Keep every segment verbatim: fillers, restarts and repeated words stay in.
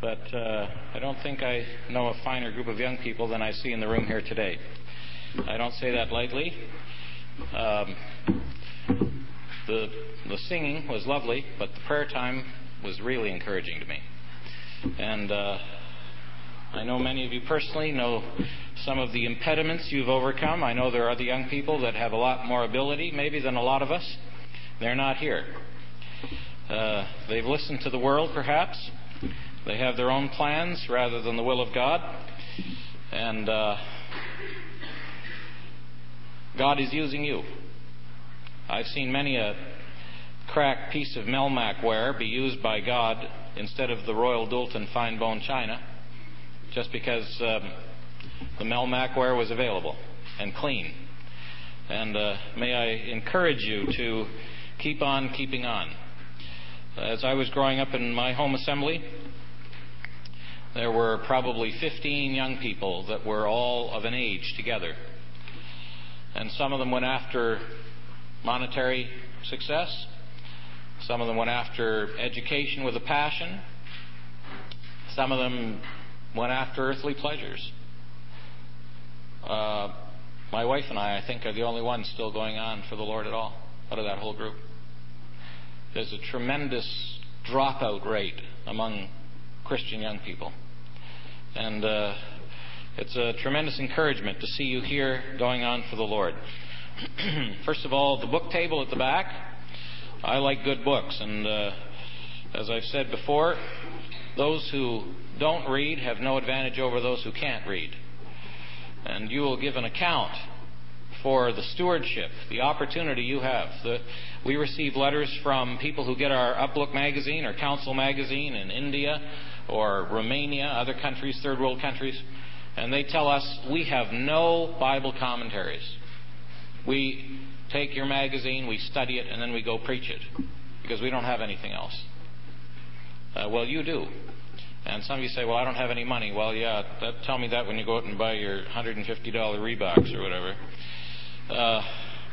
but uh, I don't think I know a finer group of young people than I see in the room here today. I don't say that lightly. Um, the, the singing was lovely, but the prayer time was really encouraging to me. And uh, I know many of you personally, know some of the impediments you've overcome. I know there are other young people that have a lot more ability, maybe, than a lot of us. They're not here. Uh, they've listened to the world, perhaps. They have their own plans rather than the will of God. And uh, God is using you. I've seen many a cracked piece of Melmac ware be used by God instead of the Royal Doulton fine bone china, just because um, the Melmac ware was available and clean. And uh, may I encourage you to keep on keeping on. As I was growing up in my home assembly, there were probably fifteen young people that were all of an age together. And some of them went after monetary success. Some of them went after education with a passion. Some of them went after earthly pleasures. Uh, my wife and I, I think, are the only ones still going on for the Lord at all, out of that whole group. There's a tremendous dropout rate among Christian young people. And uh, it's a tremendous encouragement to see you here going on for the Lord. First of all, the book table at the back. I like good books. And uh, as I've said before, those who don't read have no advantage over those who can't read. And you will give an account for the stewardship, the opportunity you have. The, we receive letters from people who get our Uplook magazine or Council magazine in India or Romania, other countries, third world countries, and they tell us we have no Bible commentaries. We take your magazine, we study it, and then we go preach it because we don't have anything else. Uh, well, you do. And some of you say, well, I don't have any money. Well, yeah, that, tell me that when you go out and buy your one hundred fifty dollars Reeboks or whatever. Uh,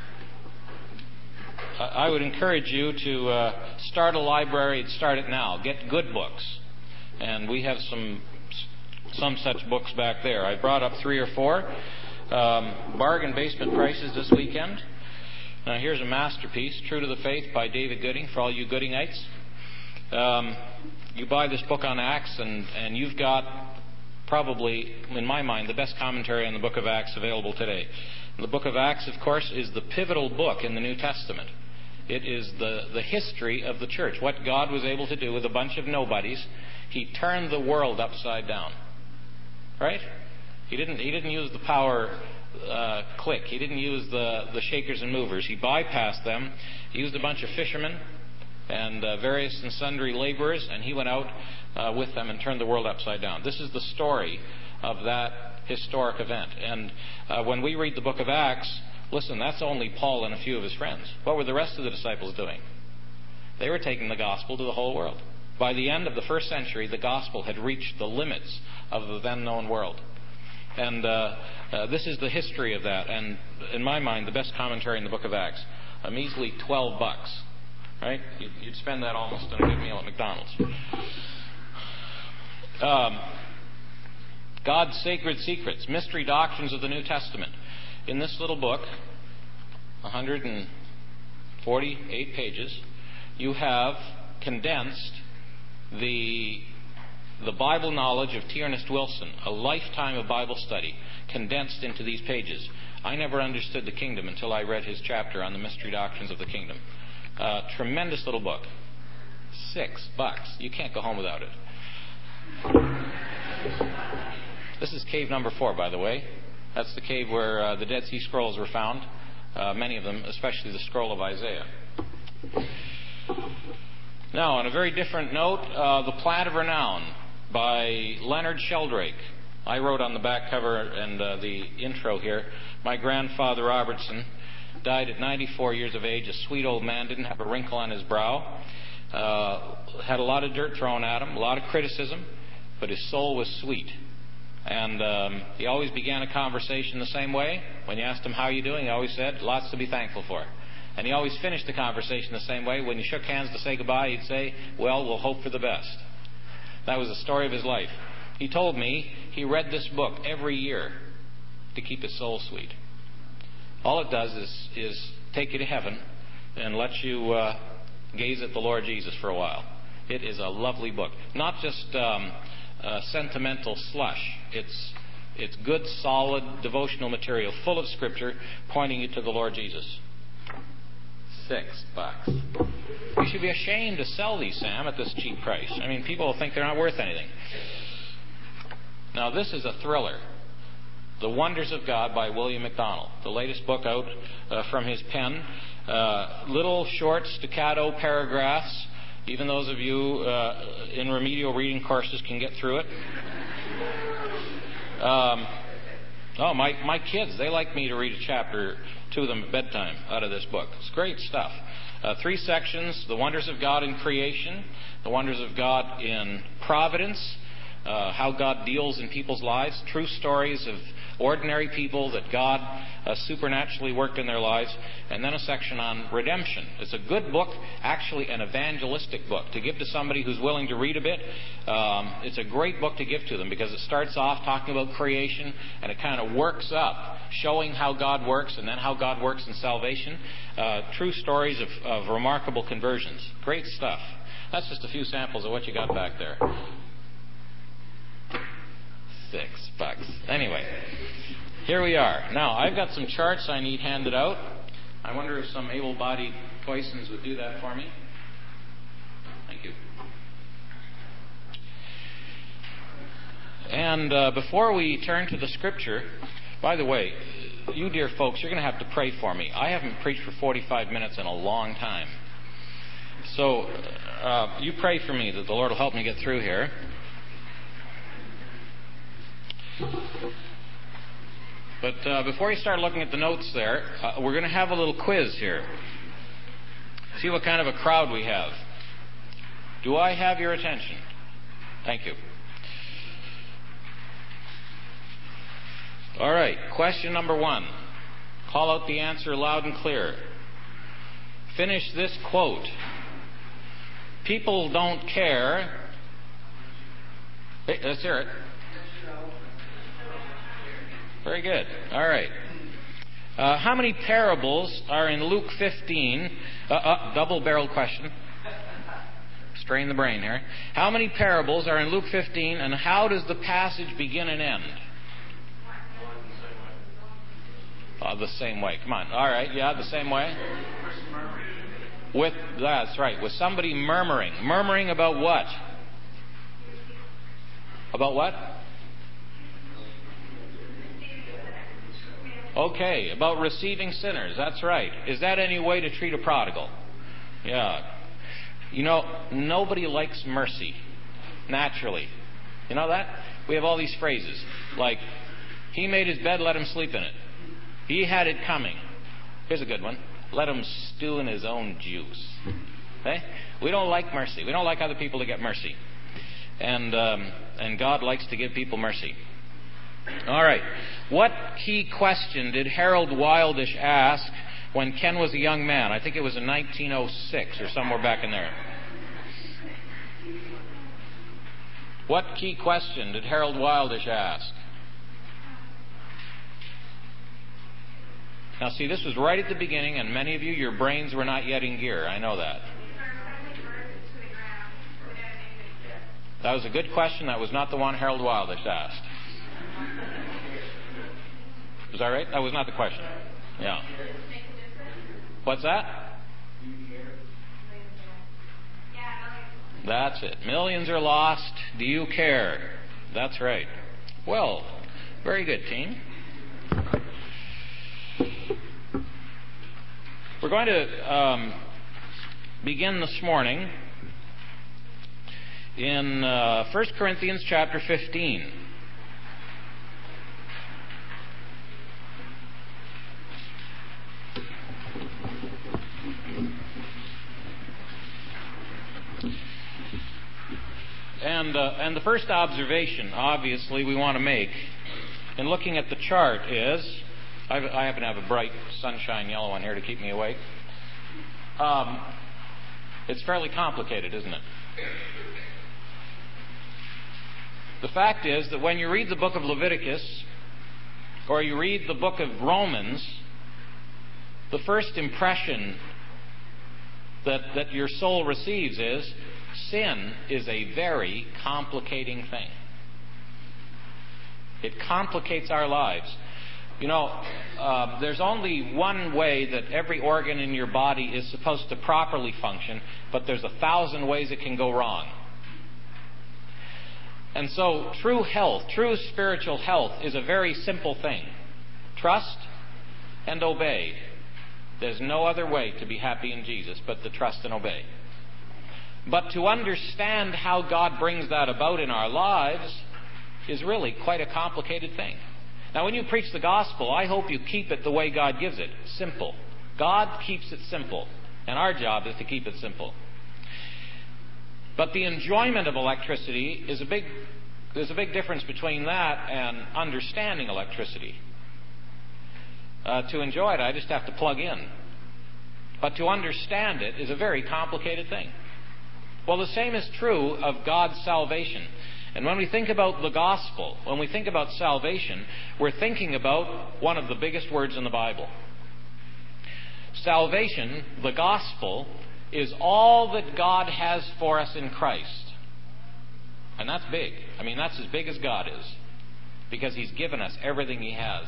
I would encourage you to uh, start a library and start it now. Get good books. And we have some some such books back there. I brought up three or four. Um, bargain basement prices this weekend. Now here's a masterpiece, True to the Faith by David Gooding, for all you Goodingites. Um, you buy this book on Acts and, and you've got probably, in my mind, the best commentary on the book of Acts available today. The book of Acts, of course, is the pivotal book in the New Testament. It is the, the history of the church, what God was able to do with a bunch of nobodies. He turned the world upside down. Right? He didn't, he didn't use the power uh, clique. He didn't use the, the shakers and movers. He bypassed them. He used a bunch of fishermen and uh, various and sundry laborers, and he went out uh, with them and turned the world upside down. This is the story of that historic event. And uh, when we read the book of Acts, listen, that's only Paul and a few of his friends. What were the rest of the disciples doing? They were taking the gospel to the whole world. By the end of the first century, the gospel had reached the limits of the then known world. And uh, uh, this is the history of that. And in my mind, the best commentary in the book of Acts. A measly twelve bucks. Right? You'd, you'd spend that almost on a good meal at McDonald's. Um, God's Sacred Secrets, Mystery Doctrines of the New Testament. In this little book, one hundred forty-eight pages, you have condensed the the Bible knowledge of T. Ernest Wilson, a lifetime of Bible study, condensed into these pages. I never understood the kingdom until I read his chapter on the mystery doctrines of the kingdom. Uh, tremendous little book. Six bucks. You can't go home without it. This is cave number four, by the way. That's the cave where uh, the Dead Sea Scrolls were found. Uh, many of them, especially the scroll of Isaiah. Now, on a very different note, uh, The Plant of Renown by Leonard Sheldrake. I wrote on the back cover and uh, the intro here, my grandfather Robertson died at ninety-four years of age, a sweet old man, didn't have a wrinkle on his brow, uh, had a lot of dirt thrown at him, a lot of criticism, but his soul was sweet. And um, he always began a conversation the same way. When you asked him, how are you doing, he always said, lots to be thankful for. And he always finished the conversation the same way. When you shook hands to say goodbye, he'd say, well, we'll hope for the best. That was the story of his life. He told me he read this book every year to keep his soul sweet. All it does is, is take you to heaven and let you uh, gaze at the Lord Jesus for a while. It is a lovely book. Not just um, uh, sentimental slush. It's it's good, solid, devotional material, full of Scripture, pointing you to the Lord Jesus. Six bucks. You should be ashamed to sell these, Sam, at this cheap price. I mean, people will think they're not worth anything. Now, this is a thriller. The Wonders of God by William MacDonald. The latest book out uh, from his pen. Uh, little, short, staccato paragraphs. Even those of you uh, in remedial reading courses can get through it. Um, oh, my, my kids, they like me to read a chapter to them at bedtime out of this book. It's great stuff. Uh, three sections: the wonders of God in creation, the wonders of God in providence, uh, how God deals in people's lives, true stories of ordinary people that God uh, supernaturally worked in their lives, and then a section on redemption. It's a good book, actually an evangelistic book to give to somebody who's willing to read a bit. Um, it's a great book to give to them because it starts off talking about creation and it kind of works up, showing how God works and then how God works in salvation. Uh, true stories of, of remarkable conversions. Great stuff. That's just a few samples of what you got back there. Six bucks. Anyway, here we are. Now, I've got some charts I need handed out. I wonder if some able-bodied Poissons would do that for me. Thank you. And uh, before we turn to the Scripture, by the way, you dear folks, you're going to have to pray for me. I haven't preached for forty-five minutes in a long time. So, uh, you pray for me that the Lord will help me get through here. But uh, before you start looking at the notes there, uh, we're going to have a little quiz here. See what kind of a crowd we have. Do I have your attention? Thank you. All right, question number one. Call out the answer loud and clear. Finish this quote. People don't care. Hey, let's hear it. Very good. All right. Uh, how many parables are in Luke fifteen? Uh, uh, double-barreled question. Strain the brain here. How many parables are in Luke fifteen, and how does the passage begin and end? Uh, the same way. Come on. All right. Yeah, the same way. With that's right. With somebody murmuring. Murmuring about what? About what? Okay, about receiving sinners. That's right. Is that any way to treat a prodigal? Yeah. You know, nobody likes mercy, naturally. You know that? We have all these phrases like, he made his bed, let him sleep in it. He had it coming. Here's a good one. Let him stew in his own juice. Okay? We don't like mercy. We don't like other people to get mercy. And, um, and God likes to give people mercy. All right. What key question did Harold Wildish ask when Ken was a young man? I think it was in nineteen oh six or somewhere back in there. What key question did Harold Wildish ask? Now, see, this was right at the beginning, and many of you, your brains were not yet in gear. I know that. That was a good question. That was not the one Harold Wildish asked. Is that right? That was not the question. Yeah. What's that? That's it. Millions are lost. Do you care? That's right. Well, very good, team. We're going to um, begin this morning in uh, First Corinthians chapter fifteen. And, uh, and the first observation, obviously, we want to make in looking at the chart is, I've, I happen to have a bright sunshine yellow on here to keep me awake. Um, it's fairly complicated, isn't it? The fact is that when you read the book of Leviticus or you read the book of Romans, the first impression that, that your soul receives is sin is a very complicating thing. It complicates our lives. You know, uh, there's only one way that every organ in your body is supposed to properly function, but there's a thousand ways it can go wrong. And so true health, true spiritual health is a very simple thing. Trust and obey. There's no other way to be happy in Jesus but to trust and obey. But to understand how God brings that about in our lives is really quite a complicated thing. Now, when you preach the gospel, I hope you keep it the way God gives it, simple. God keeps it simple, and our job is to keep it simple. But the enjoyment of electricity is a big, there's a big difference between that and understanding electricity. Uh, to enjoy it, I just have to plug in. But to understand it is a very complicated thing. Well, the same is true of God's salvation. And when we think about the gospel, when we think about salvation, we're thinking about one of the biggest words in the Bible. Salvation, the gospel, is all that God has for us in Christ. And that's big. I mean, that's as big as God is, because He's given us everything He has.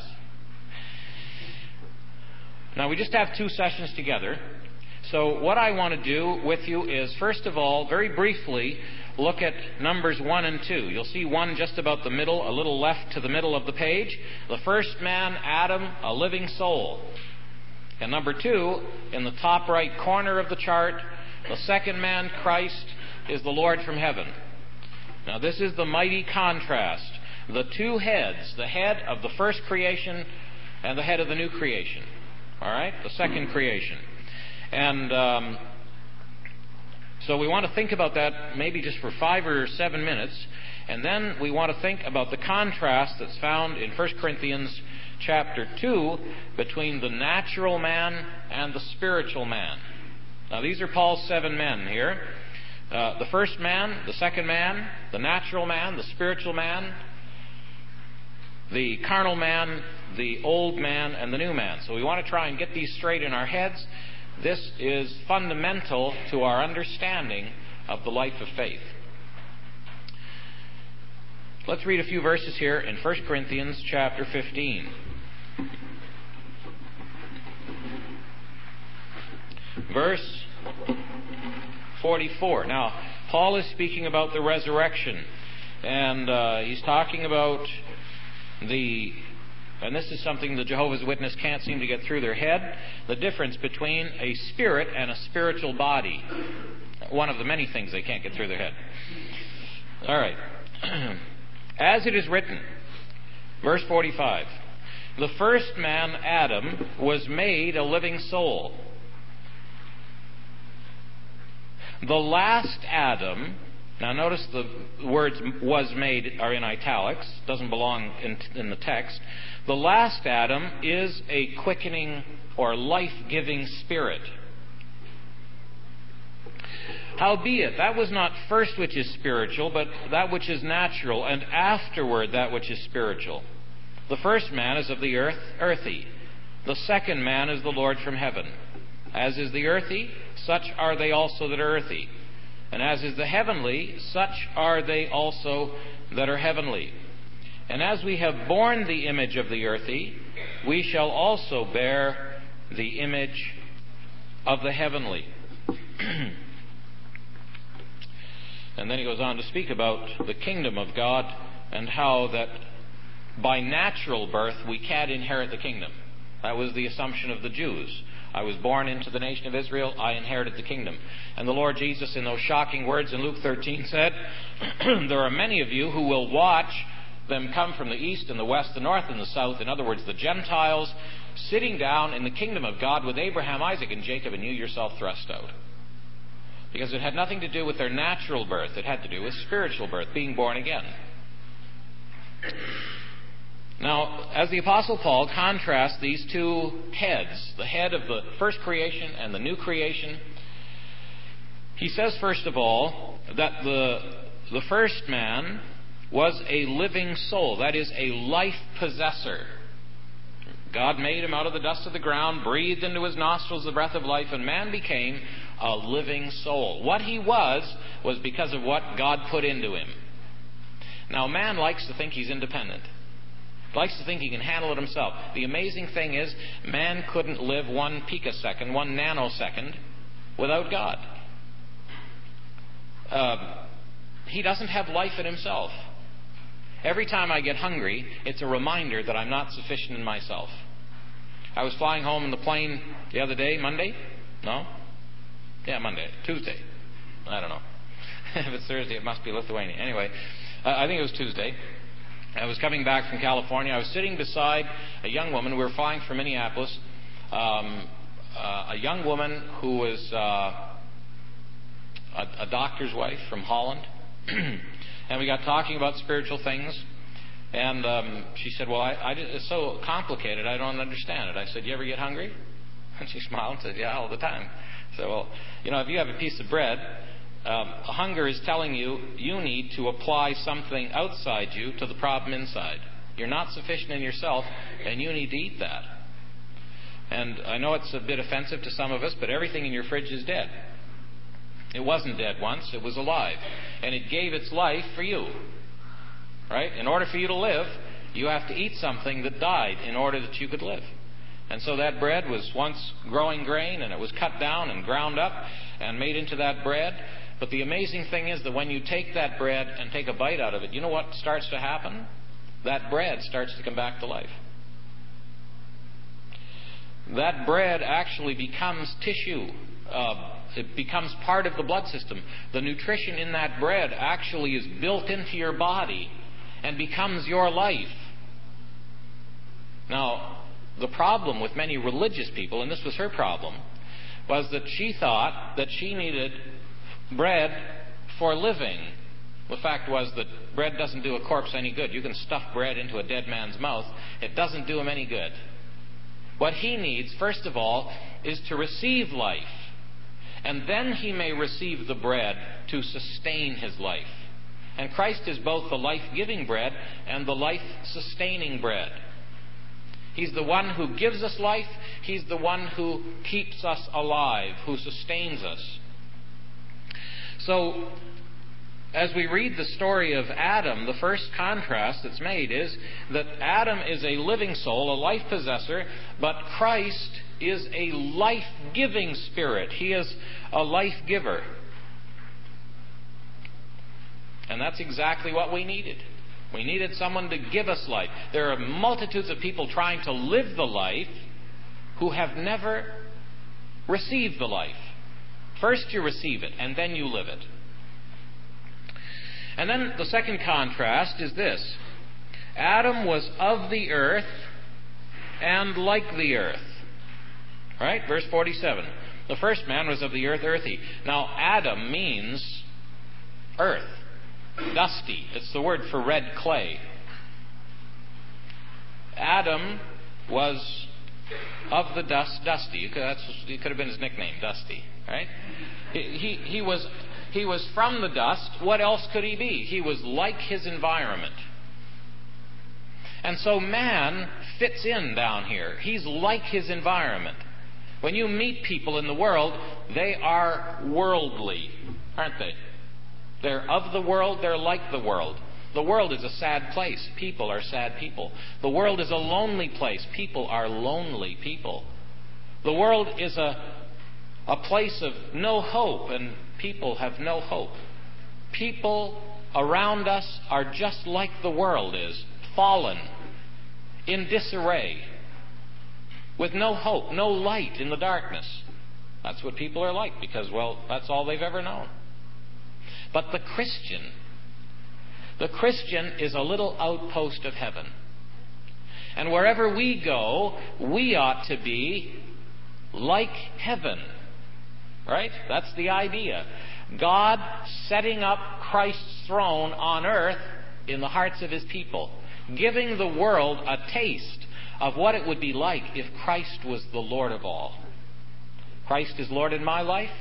Now, we just have two sessions together. So what I want to do with you is, first of all, very briefly, look at Numbers one and two. You'll see one just about the middle, a little left to the middle of the page. The first man, Adam, a living soul. And number two, in the top right corner of the chart, the second man, Christ, is the Lord from heaven. Now this is the mighty contrast. The two heads, the head of the first creation and the head of the new creation. All right? The second creation. And um, so we want to think about that maybe just for five or seven minutes. And then we want to think about the contrast that's found in First Corinthians chapter two between the natural man and the spiritual man. Now these are Paul's seven men here. Uh, the first man, the second man, the natural man, the spiritual man, the carnal man, the old man, and the new man. So we want to try and get these straight in our heads. This is fundamental to our understanding of the life of faith. Let's read a few verses here in First Corinthians chapter fifteen. Verse forty-four. Now, Paul is speaking about the resurrection. And uh, he's talking about the... And this is something the Jehovah's Witness can't seem to get through their head. The difference between a spirit and a spiritual body. One of the many things they can't get through their head. All right. As it is written, verse forty-five, the first man, Adam, was made a living soul. The last Adam, now notice the words was made are in italics, doesn't belong in, in the text. The last Adam is a quickening or life-giving spirit. Howbeit, that was not first which is spiritual, but that which is natural, and afterward that which is spiritual. The first man is of the earth, earthy. The second man is the Lord from heaven. As is the earthy, such are they also that are earthy. And as is the heavenly, such are they also that are heavenly. And as we have borne the image of the earthy, we shall also bear the image of the heavenly. And then he goes on to speak about the kingdom of God and how that by natural birth we can't inherit the kingdom. That was the assumption of the Jews. I was born into the nation of Israel, I inherited the kingdom. And the Lord Jesus, in those shocking words in Luke thirteen, said, there are many of you who will watch them come from the east and the west, the north and the south, in other words, the Gentiles, sitting down in the kingdom of God with Abraham, Isaac, and Jacob, and you yourself thrust out. Because it had nothing to do with their natural birth. It had to do with spiritual birth, being born again. Now, as the Apostle Paul contrasts these two heads, the head of the first creation and the new creation, he says, first of all, that the, the first man was a living soul. That is, a life possessor. God made him out of the dust of the ground, breathed into his nostrils the breath of life, and man became a living soul. What he was, was because of what God put into him. Now, man likes to think he's independent. Likes to think he can handle it himself. The amazing thing is, man couldn't live one picosecond, one nanosecond, without God. Uh, he doesn't have life in himself. Every time I get hungry, it's a reminder that I'm not sufficient in myself. I was flying home in the plane the other day, Monday? No? Yeah, Monday. Tuesday. I don't know. If it's Thursday, it must be Lithuania. Anyway, uh, I think it was Tuesday. I was coming back from California. I was sitting beside a young woman. We were flying from Minneapolis. Um, uh, a young woman who was uh, a, a doctor's wife from Holland. And we got talking about spiritual things. And um, she said, well, I, I, it's so complicated, I don't understand it. I said, you ever get hungry? And she smiled and said, yeah, all the time. I said, well, you know, if you have a piece of bread, um, hunger is telling you you need to apply something outside you to the problem inside. You're not sufficient in yourself, and you need to eat that. And I know it's a bit offensive to some of us, but everything in your fridge is dead. It wasn't dead once, it was alive. And it gave its life for you. Right? In order for you to live, you have to eat something that died in order that you could live. And so that bread was once growing grain, and it was cut down and ground up and made into that bread. But the amazing thing is that when you take that bread and take a bite out of it, you know what starts to happen? That bread starts to come back to life. That bread actually becomes tissue. Uh, it becomes part of the blood system. The nutrition in that bread actually is built into your body and becomes your life. Now, the problem with many religious people, and this was her problem, was that she thought that she needed bread for living. The fact was that bread doesn't do a corpse any good. You can stuff bread into a dead man's mouth. It doesn't do him any good. What he needs, first of all, is to receive life. And then he may receive the bread to sustain his life. And Christ is both the life-giving bread and the life-sustaining bread. He's the one who gives us life. He's the one who keeps us alive, who sustains us. So, as we read the story of Adam, the first contrast that's made is that Adam is a living soul, a life possessor, but Christ is a life-giving spirit. He is a life-giver. And that's exactly what we needed. We needed someone to give us life. There are multitudes of people trying to live the life who have never received the life. First you receive it, and then you live it. And then the second contrast is this. Adam was of the earth and like the earth. Right? Verse forty-seven. The first man was of the earth, earthy. Now, Adam means earth. Dusty. It's the word for red clay. Adam was of the dust, dusty. That's, it could have been his nickname, Dusty. Right? He, he, he was he was from the dust. What else could he be? He was like his environment. And so man fits in down here. He's like his environment. When you meet people in the world, they are worldly, aren't they? They're of the world, they're like the world. The world is a sad place. People are sad people. The world is a lonely place. People are lonely people. The world is a, a place of no hope, and people have no hope. People around us are just like the world is, fallen, in disarray, with no hope, no light in the darkness. That's what people are like because, well, that's all they've ever known. But the Christian, the Christian is a little outpost of heaven. And wherever we go, we ought to be like heaven. Right? That's the idea. God setting up Christ's throne on earth in the hearts of his people, giving the world a taste of what it would be like if Christ was the Lord of all. Christ is Lord in my life.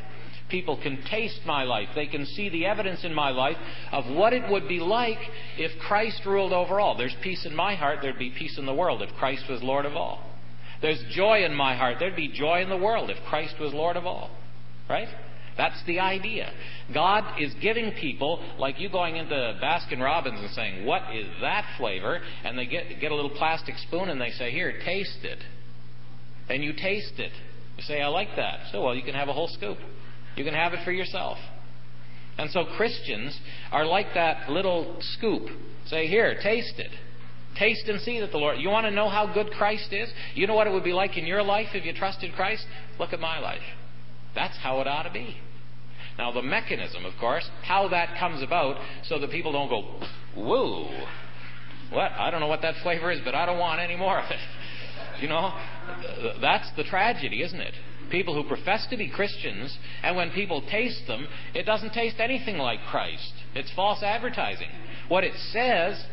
People can taste my life. They can see the evidence in my life of what it would be like if Christ ruled over all. There's peace in my heart. There'd be peace in the world if Christ was Lord of all. There's joy in my heart. There'd be joy in the world if Christ was Lord of all. Right? That's the idea. God is giving people, like you going into Baskin-Robbins and saying, what is that flavor? And they get, get a little plastic spoon and they say, here, taste it. And you taste it. You say, I like that. So, well, you can have a whole scoop. You can have it for yourself. And so Christians are like that little scoop. Say, here, taste it. Taste and see that the Lord... You want to know how good Christ is? You know what it would be like in your life if you trusted Christ? Look at my life. That's how it ought to be. Now, the mechanism, of course, how that comes about so that people don't go, whoa, what? I don't know what that flavor is, but I don't want any more of it. You know, that's the tragedy, isn't it? People who profess to be Christians, and when people taste them, it doesn't taste anything like Christ. It's false advertising. What it says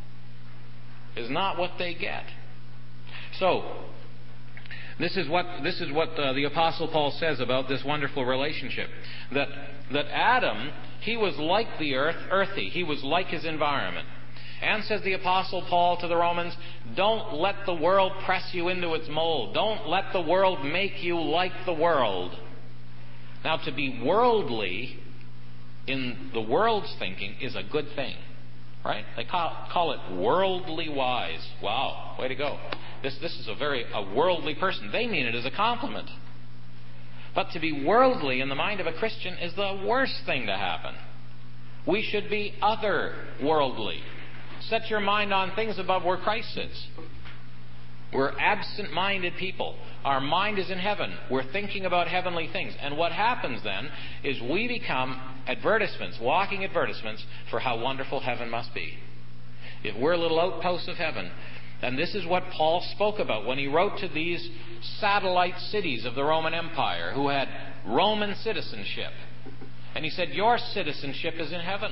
is not what they get. So, this is what this is what uh, the Apostle Paul says about this wonderful relationship. That that Adam, he was like the earth, earthy. He was like his environment. And says the Apostle Paul to the Romans, don't let the world press you into its mold. Don't let the world make you like the world. Now, to be worldly in the world's thinking is a good thing. Right? They call, call it worldly wise. Wow, way to go. This, this is a very a worldly person. They mean it as a compliment. But to be worldly in the mind of a Christian is the worst thing to happen. We should be otherworldly. Set your mind on things above where Christ sits. We're absent-minded people. Our mind is in heaven. We're thinking about heavenly things. And what happens then is we become advertisements, walking advertisements for how wonderful heaven must be. If we're little outposts of heaven, and this is what Paul spoke about when he wrote to these satellite cities of the Roman Empire who had Roman citizenship. And he said, your citizenship is in heaven.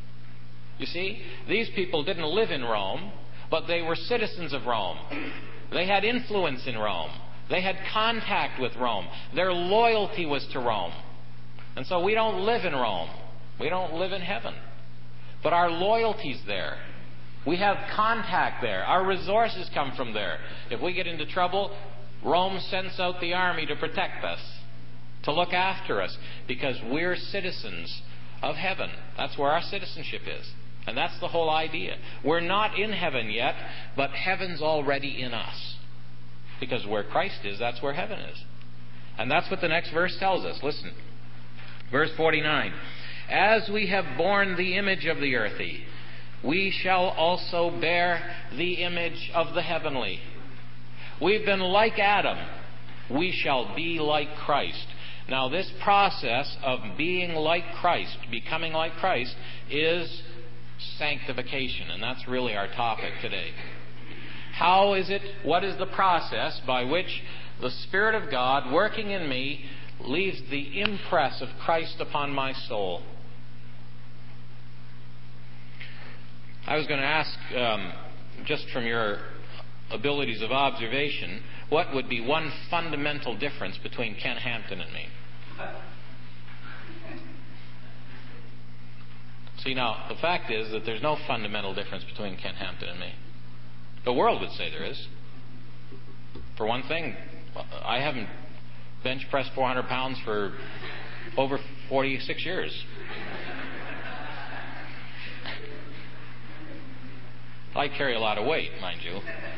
You see, these people didn't live in Rome, but they were citizens of Rome. They had influence in Rome. They had contact with Rome. Their loyalty was to Rome. And so we don't live in Rome. We don't live in heaven. But our loyalty's there. We have contact there. Our resources come from there. If we get into trouble, Rome sends out the army to protect us, to look after us, because we're citizens of heaven. That's where our citizenship is. And that's the whole idea. We're not in heaven yet, but heaven's already in us. Because where Christ is, that's where heaven is. And that's what the next verse tells us. Listen. Verse forty-nine. As we have borne the image of the earthy, we shall also bear the image of the heavenly. We've been like Adam. We shall be like Christ. Now, this process of being like Christ, becoming like Christ, is sanctification. And that's really our topic today. How is it, what is the process by which the Spirit of God working in me leaves the impress of Christ upon my soul? I was going to ask, um, just from your abilities of observation, what would be one fundamental difference between Ken Hampton and me? See, now, the fact is that there's no fundamental difference between Ken Hampton and me. The world would say there is. For one thing, I haven't bench pressed four hundred pounds for over forty-six years. I carry a lot of weight, mind you.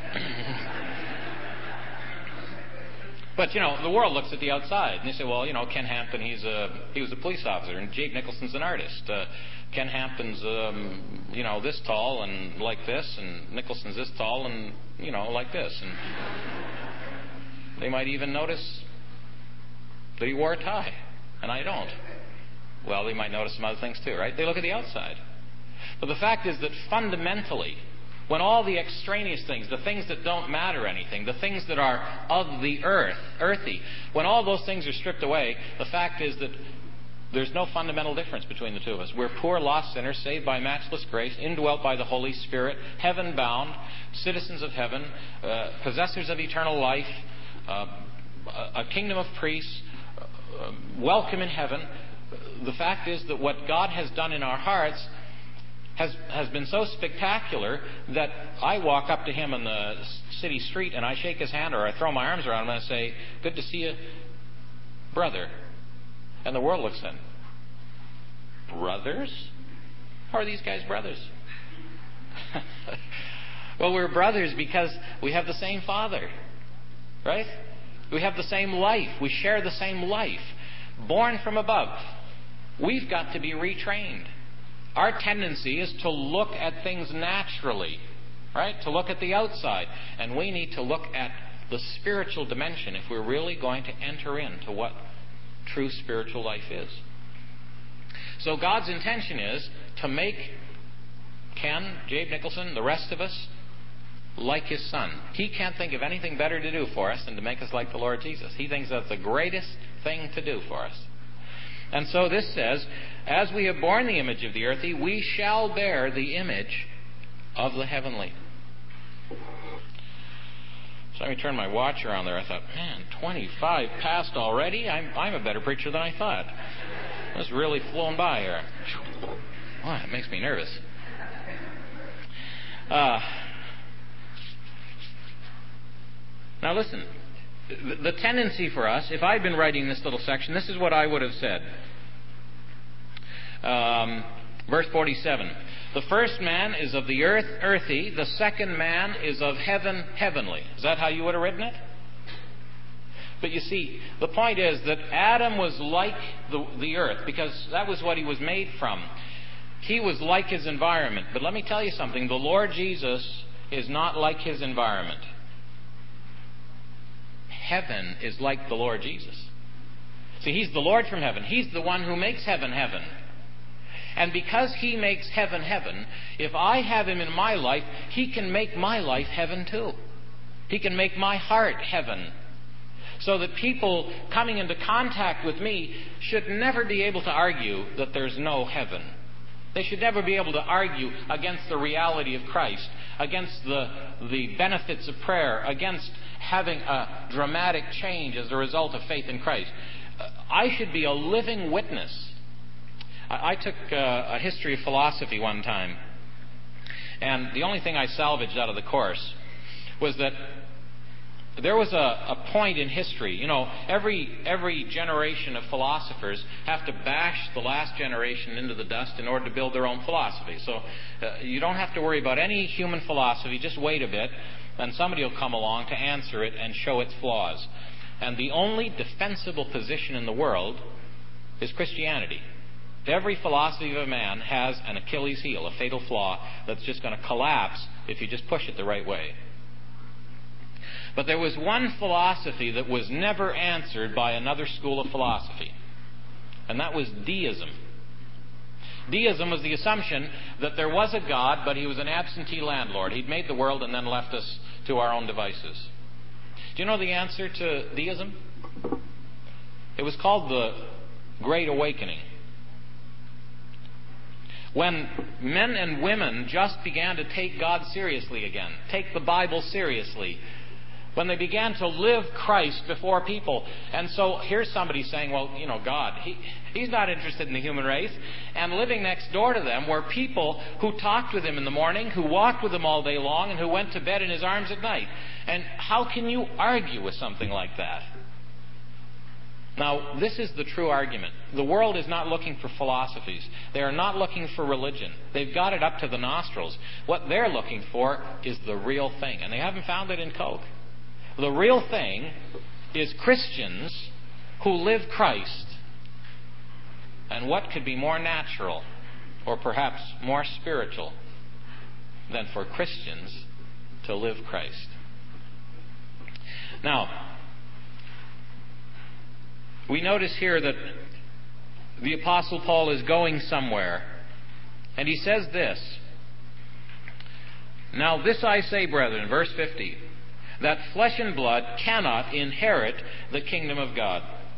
But, you know, the world looks at the outside, and they say, well, you know, Ken Hampton, he's a, he was a police officer, and Jake Nicholson's an artist. Uh, Ken Hampton's, um, you know, this tall and like this, and Nicholson's this tall and, you know, like this. And they might even notice that he wore a tie, and I don't. Well, they might notice some other things too, right? They look at the outside. But the fact is that fundamentally, when all the extraneous things, the things that don't matter anything, the things that are of the earth, earthy, when all those things are stripped away, the fact is that there's no fundamental difference between the two of us. We're poor, lost sinners, saved by matchless grace, indwelt by the Holy Spirit, heaven-bound, citizens of heaven, uh, possessors of eternal life, uh, a kingdom of priests, uh, welcome in heaven. The fact is that what God has done in our hearts has has been so spectacular that I walk up to him on the city street and I shake his hand, or I throw my arms around him and I say, "Good to see you, brother." And the world looks in. Brothers? How are these guys brothers? Well, we're brothers because we have the same Father, right? We have the same life. We share the same life. Born from above. We've got to be retrained. Our tendency is to look at things naturally, right? To look at the outside. And we need to look at the spiritual dimension if we're really going to enter into what true spiritual life is. So God's intention is to make Ken, Jabe Nicholson, the rest of us, like His Son. He can't think of anything better to do for us than to make us like the Lord Jesus. He thinks that's the greatest thing to do for us. And so this says, as we have borne the image of the earthly, we shall bear the image of the heavenly. So let me turn my watch around there. I thought, man, twenty-five past already? I'm, I'm a better preacher than I thought. It's really flown by here. Wow, it makes me nervous. Uh, now listen, the, the tendency for us, if I'd been writing this little section, this is what I would have said. Um, verse forty-seven. The first man is of the earth, earthy. The second man is of heaven, heavenly. Is that how you would have written it? But you see, the point is that Adam was like the, the earth because that was what he was made from. He was like his environment. But let me tell you something. The Lord Jesus is not like his environment. Heaven is like the Lord Jesus. See, He's the Lord from heaven. He's the one who makes heaven heaven. And because He makes heaven heaven, if I have Him in my life, He can make my life heaven too. He can make my heart heaven. So that people coming into contact with me should never be able to argue that there's no heaven. They should never be able to argue against the reality of Christ, against the, the benefits of prayer, against having a dramatic change as a result of faith in Christ. I should be a living witness. I, I took uh, a history of philosophy one time, and the only thing I salvaged out of the course was that there was a, a point in history. You know, every every generation of philosophers have to bash the last generation into the dust in order to build their own philosophy. So uh, you don't have to worry about any human philosophy. Just wait a bit, and somebody will come along to answer it and show its flaws. And the only defensible position in the world is Christianity. Every philosophy of a man has an Achilles heel, a fatal flaw that's just going to collapse if you just push it the right way. But there was one philosophy that was never answered by another school of philosophy, and that was deism. Deism was the assumption that there was a God, but He was an absentee landlord. He'd made the world and then left us to our own devices. Do you know the answer to deism? It was called the Great Awakening. When men and women just began to take God seriously again, take the Bible seriously, when they began to live Christ before people. And so here's somebody saying, well, you know, God, he, He's not interested in the human race. And living next door to them were people who talked with Him in the morning, who walked with Him all day long, and who went to bed in His arms at night. And how can you argue with something like that? Now, this is the true argument. The world is not looking for philosophies. They are not looking for religion. They've got it up to the nostrils. What they're looking for is the real thing. And they haven't found it in Coke. The real thing is Christians who live Christ. And what could be more natural, or perhaps more spiritual, than for Christians to live Christ? Now, we notice here that the Apostle Paul is going somewhere. And he says this, "Now this I say, brethren," verse fifty, "that flesh and blood cannot inherit the kingdom of God."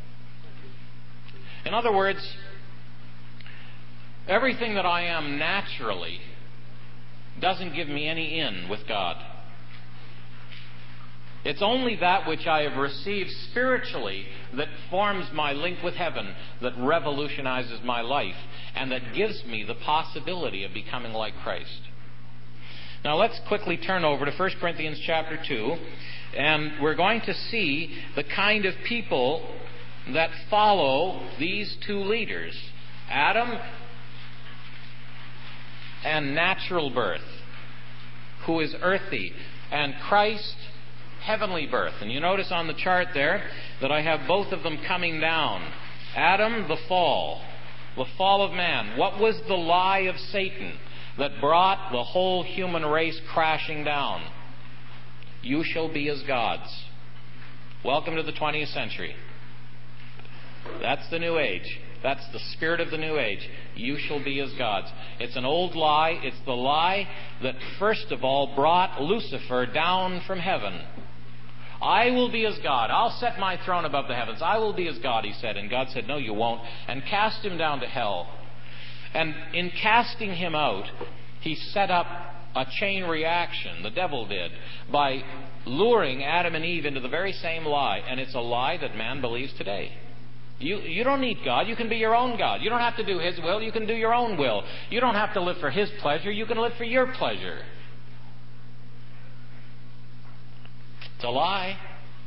In other words, everything that I am naturally doesn't give me any in with God. It's only that which I have received spiritually that forms my link with heaven, that revolutionizes my life, and that gives me the possibility of becoming like Christ. Now let's quickly turn over to First Corinthians chapter two, and we're going to see the kind of people that follow these two leaders, Adam and natural birth, who is earthy, and Christ, heavenly birth. And you notice on the chart there that I have both of them coming down. Adam, the fall, the fall of man. What was the lie of Satan that brought the whole human race crashing down? You shall be as gods. Welcome to the twentieth century. That's the New Age. That's the spirit of the New Age. You shall be as gods. It's an old lie. It's the lie that first of all brought Lucifer down from heaven. I will be as God. I'll set my throne above the heavens. I will be as God, he said. And God said, no, you won't. And cast him down to hell. And in casting him out, he set up a chain reaction, the devil did, by luring Adam and Eve into the very same lie. And it's a lie that man believes today. You, you don't need God. You can be your own God. You don't have to do his will. You can do your own will. You don't have to live for his pleasure. You can live for your pleasure. It's a lie.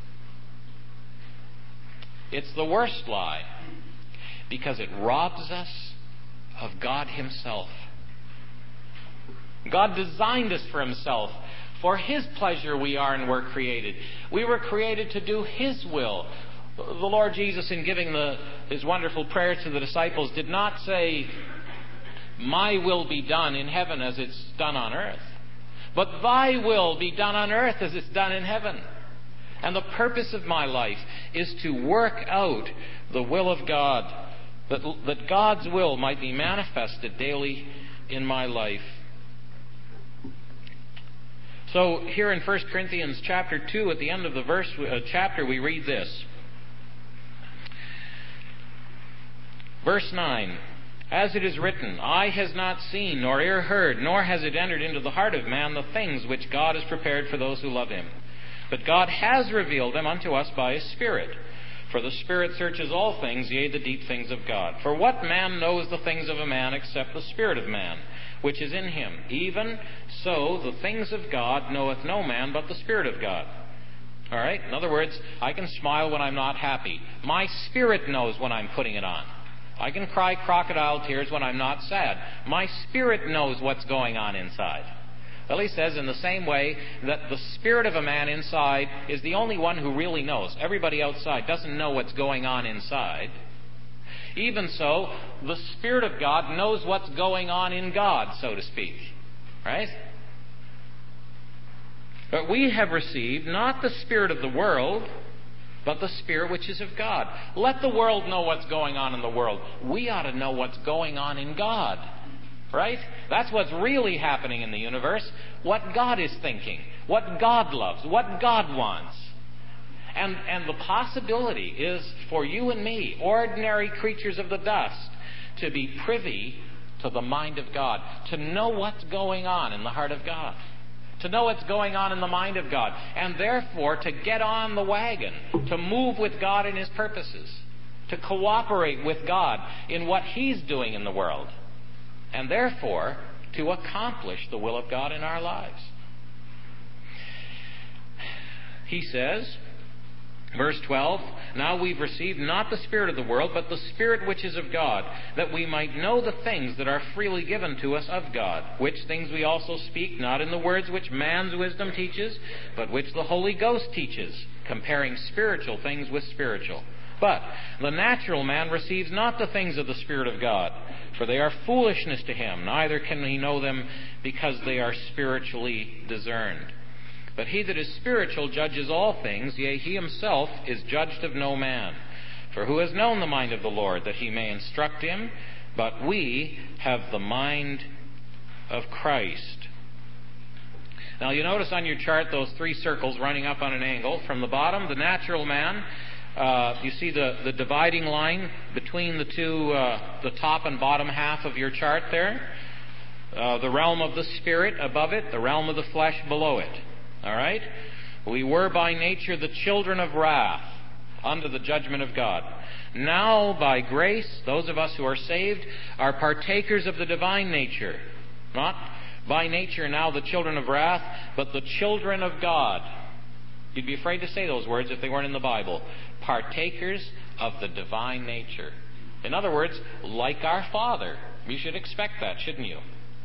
It's the worst lie because it robs us of God himself. God designed us for himself. For his pleasure we are and were created. We were created to do his will. The Lord Jesus, in giving the, his wonderful prayer to the disciples, did not say, my will be done in heaven as it's done on earth, but thy will be done on earth as it's done in heaven. And the purpose of my life is to work out the will of God, that, that God's will might be manifested daily in my life. So here in First Corinthians chapter two, at the end of the verse uh, chapter, we read this. Verse nine, as it is written, eye has not seen, nor ear heard, nor has it entered into the heart of man the things which God has prepared for those who love him. But God has revealed them unto us by his Spirit. For the Spirit searches all things, yea, the deep things of God. For what man knows the things of a man except the Spirit of man, which is in him? Even so the things of God knoweth no man but the Spirit of God. All right? In other words, I can smile when I'm not happy. My spirit knows when I'm putting it on. I can cry crocodile tears when I'm not sad. My spirit knows what's going on inside. Well, he says in the same way that the spirit of a man inside is the only one who really knows. Everybody outside doesn't know what's going on inside. Even so, the Spirit of God knows what's going on in God, so to speak. Right? But we have received not the spirit of the world, but the Spirit which is of God. Let the world know what's going on in the world. We ought to know what's going on in God. Right? That's what's really happening in the universe. What God is thinking. What God loves. What God wants. And, and the possibility is for you and me, ordinary creatures of the dust, to be privy to the mind of God. To know what's going on in the heart of God. To know what's going on in the mind of God. And therefore to get on the wagon. To move with God in his purposes. To cooperate with God in what he's doing in the world. And therefore to accomplish the will of God in our lives. He says, verse twelve, now we've received not the spirit of the world, but the Spirit which is of God, that we might know the things that are freely given to us of God, which things we also speak, not in the words which man's wisdom teaches, but which the Holy Ghost teaches, comparing spiritual things with spiritual. But the natural man receives not the things of the Spirit of God, for they are foolishness to him, neither can he know them because they are spiritually discerned. But he that is spiritual judges all things, yea, he himself is judged of no man. For who has known the mind of the Lord, that he may instruct him? But we have the mind of Christ. Now you notice on your chart those three circles running up on an angle. From the bottom, the natural man. Uh, you see the, the dividing line between the two, uh, the top and bottom half of your chart there. Uh, the realm of the spirit above it, the realm of the flesh below it. All right? we were by nature the children of wrath, under the judgment of God. Now, by grace, those of us who are saved are partakers of the divine nature. Not by nature now the children of wrath, but the children of God. You'd be afraid to say those words if they weren't in the Bible. Partakers of the divine nature. In other words, like our Father. You should expect that, shouldn't you?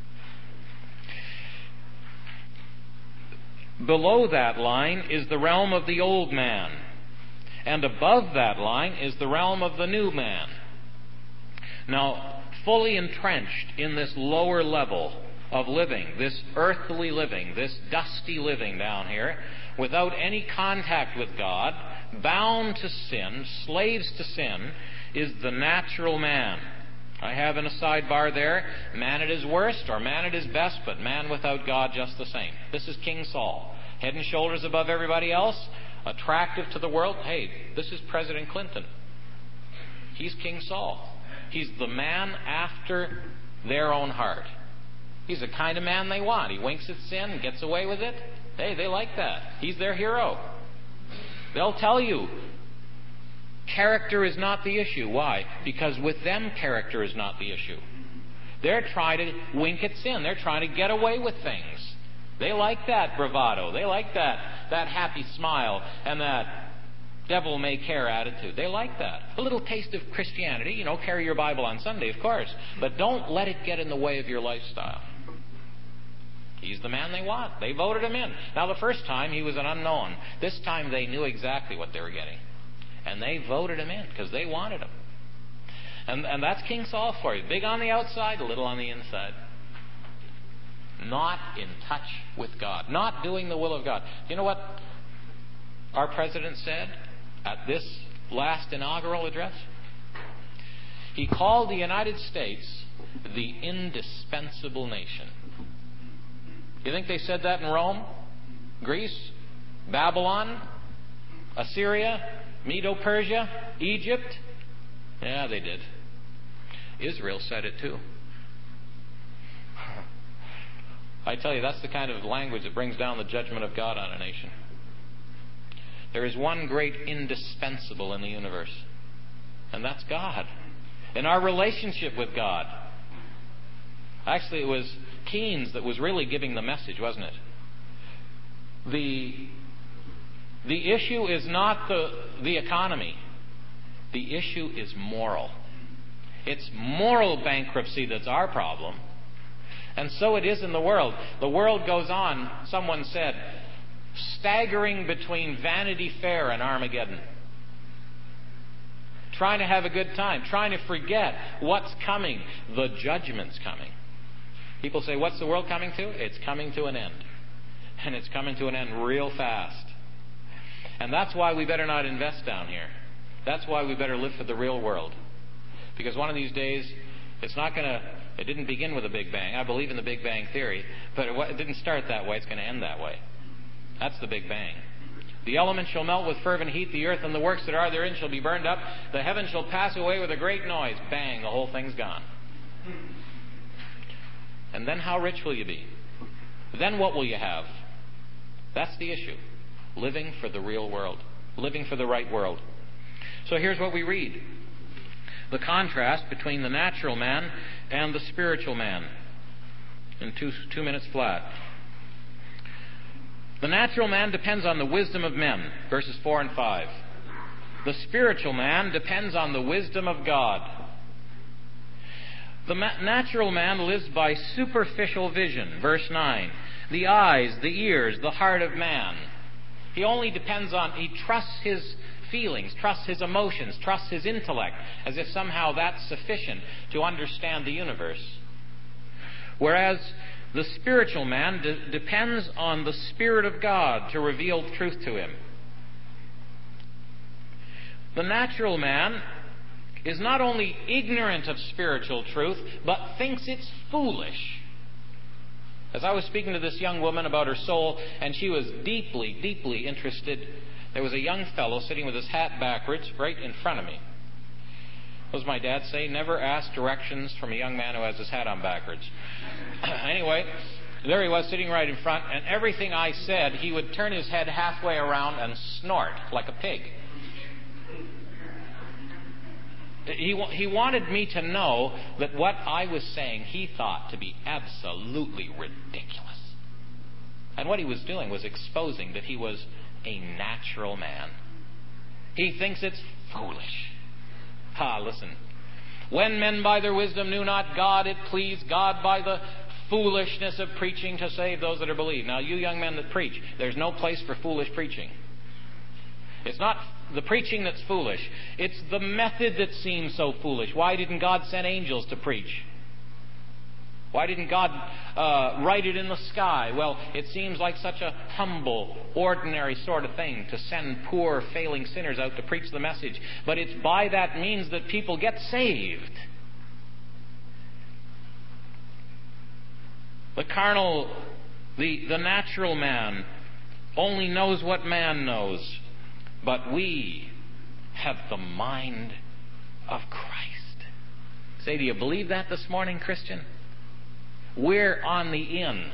Below that line is the realm of the old man. And above that line is the realm of the new man. Now, fully entrenched in this lower level of living, this earthly living, this dusty living down here, without any contact with God, bound to sin, slaves to sin, is the natural man. I have in a sidebar there, man at his worst or man at his best, but man without God just the same. This is King Saul. Head and shoulders above everybody else, attractive to the world. Hey, this is President Clinton. He's King Saul. He's the man after their own heart. He's the kind of man they want. He winks at sin and gets away with it. Hey, they like that. He's their hero. They'll tell you character is not the issue. Why? Because with them, character is not the issue. They're trying to wink at sin. They're trying to get away with things. They like that bravado. They like that, that happy smile and that devil may care attitude. They like that. A little taste of Christianity. You know, carry your Bible on Sunday, of course. But don't let it get in the way of your lifestyle. He's the man they want. They voted him in. Now, the first time, he was an unknown. This time, they knew exactly what they were getting. And they voted him in because they wanted him. And, and that's King Saul for you. Big on the outside, little on the inside. Not in touch with God. Not doing the will of God. You know what our president said at this last inaugural address? He called the United States the indispensable nation. You think they said that in Rome? Greece? Babylon? Assyria? Medo-Persia? Egypt? Yeah, they did. Israel said it too. I tell you, that's the kind of language that brings down the judgment of God on a nation. There is one great indispensable in the universe, and that's God. In our relationship with God. Actually, it was Keynes that was really giving the message, wasn't it? The, the issue is not the, the economy. The issue is moral. It's moral bankruptcy that's our problem. And so it is in the world. The world goes on, someone said, staggering between Vanity Fair and Armageddon. Trying to have a good time. Trying to forget what's coming. The judgment's coming. People say, what's the world coming to? It's coming to an end. And it's coming to an end real fast. And that's why we better not invest down here. That's why we better live for the real world. Because one of these days, it's not going to... It didn't begin with a Big Bang. I believe in the Big Bang Theory. But it didn't start that way. It's going to end that way. That's the Big Bang. The elements shall melt with fervent heat. The earth and the works that are therein shall be burned up. The heavens shall pass away with a great noise. Bang, the whole thing's gone. And then how rich will you be? Then what will you have? That's the issue. Living for the real world. Living for the right world. So here's what we read. The contrast between the natural man and the spiritual man. In two, two minutes flat. The natural man depends on the wisdom of men. Verses four and five. The spiritual man depends on the wisdom of God. The ma- natural man lives by superficial vision. Verse nine. The eyes, the ears, the heart of man. He only depends on, he trusts his feelings, trusts his emotions, trusts his intellect, as if somehow that's sufficient to understand the universe. Whereas the spiritual man de- depends on the Spirit of God to reveal truth to him. The natural man is not only ignorant of spiritual truth, but thinks it's foolish. As I was speaking to this young woman about her soul, and she was deeply, deeply interested, there was a young fellow sitting with his hat backwards right in front of me. What does my dad say? Never ask directions from a young man who has his hat on backwards. Anyway, There he was sitting right in front, and everything I said, he would turn his head halfway around and snort like a pig. He, he wanted me to know that what I was saying he thought to be absolutely ridiculous. And what he was doing was exposing that he was a natural man. He thinks it's foolish. Ah, listen. When men by their wisdom knew not God, it pleased God by the foolishness of preaching to save those that are believed. Now, you young men that preach, there's no place for foolish preaching. It's not the preaching that's foolish. It's the method that seems so foolish. Why didn't God send angels to preach? Why didn't God uh, write it in the sky? Well, it seems like such a humble, ordinary sort of thing to send poor, failing sinners out to preach the message. But it's by that means that people get saved. The carnal, the, the natural man only knows what man knows. But we have the mind of Christ. Say, do you believe that this morning, Christian? We're on the in.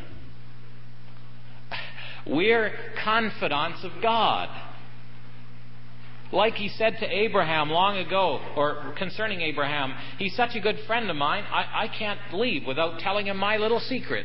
We're confidants of God. Like he said to Abraham long ago, or concerning Abraham, he's such a good friend of mine, I, I can't leave without telling him my little secret.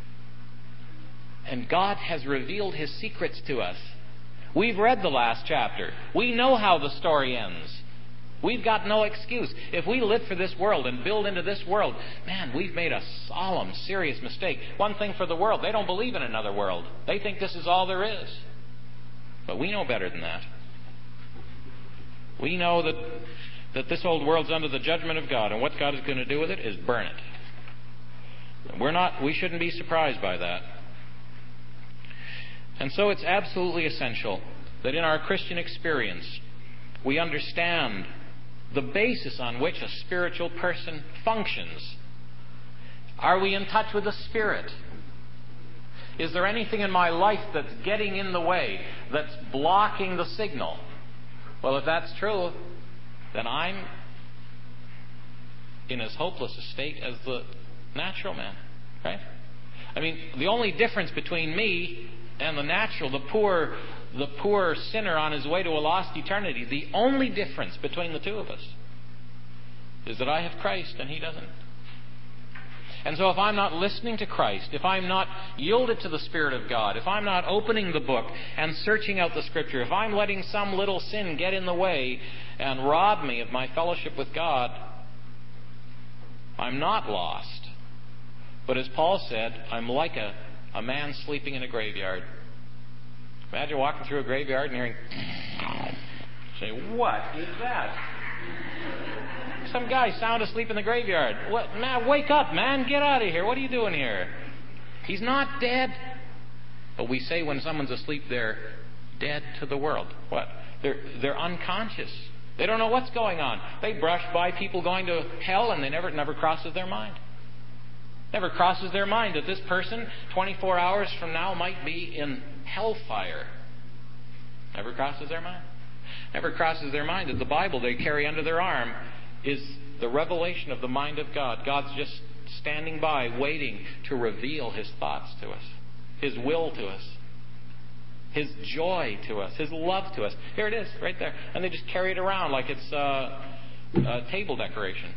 And God has revealed His secrets to us. We've read the last chapter. We know how the story ends. We've got no excuse. If we live for this world and build into this world, man, we've made a solemn, serious mistake. One thing for the world, they don't believe in another world. They think this is all there is. But we know better than that. We know that, that this old world's under the judgment of God, and what God is going to do with it is burn it. We're not, we shouldn't be surprised by that. And so it's absolutely essential that in our Christian experience we understand the basis on which a spiritual person functions. Are we in touch with the Spirit? Is there anything in my life that's getting in the way, that's blocking the signal? Well, if that's true, then I'm in as hopeless a state as the natural man, right? I mean, the only difference between me and the natural, the poor, the poor sinner on his way to a lost eternity, the only difference between the two of us is that I have Christ and he doesn't. And so if I'm not listening to Christ, if I'm not yielded to the Spirit of God, if I'm not opening the book and searching out the Scripture, if I'm letting some little sin get in the way and rob me of my fellowship with God, I'm not lost. But as Paul said, I'm like a A man sleeping in a graveyard. Imagine walking through a graveyard and hearing, say, what is that? Some guy sound asleep in the graveyard. What, man, wake up, man. Get out of here. What are you doing here? He's not dead. But we say when someone's asleep, they're dead to the world. What? They're, they're unconscious. They don't know what's going on. They brush by people going to hell and they never, never crosses their mind. Never crosses their mind that this person twenty-four hours from now might be in hellfire. Never crosses their mind. Never crosses their mind that the Bible they carry under their arm is the revelation of the mind of God. God's just standing by, waiting to reveal His thoughts to us, His will to us, His joy to us, His love to us. Here it is, right there. And they just carry it around like it's uh, a table decoration.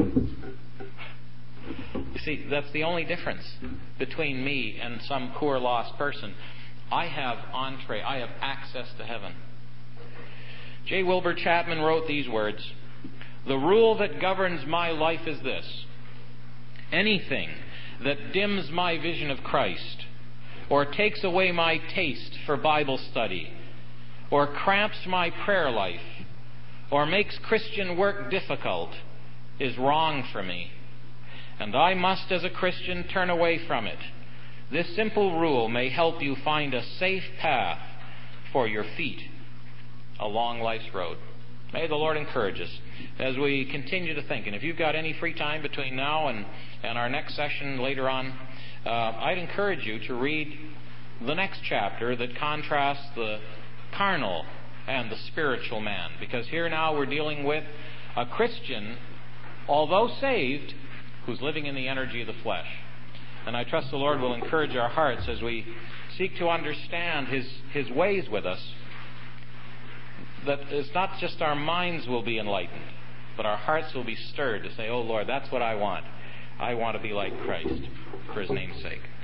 You see, that's the only difference between me and some poor lost person. I have entree, I have access to heaven. J. Wilbur Chapman wrote these words: "The rule that governs my life is this: anything that dims my vision of Christ, or takes away my taste for Bible study, or cramps my prayer life, or makes Christian work difficult, is wrong for me. And I must, as a Christian, turn away from it. This simple rule may help you find a safe path for your feet along life's road." May the Lord encourage us as we continue to think. And if you've got any free time between now and, and our next session later on, uh, I'd encourage you to read the next chapter that contrasts the carnal and the spiritual man. Because here now we're dealing with a Christian, although saved, who's living in the energy of the flesh. And I trust the Lord will encourage our hearts as we seek to understand His, His ways with us, that it's not just our minds will be enlightened, but our hearts will be stirred to say, oh Lord, that's what I want. I want to be like Christ for His name's sake.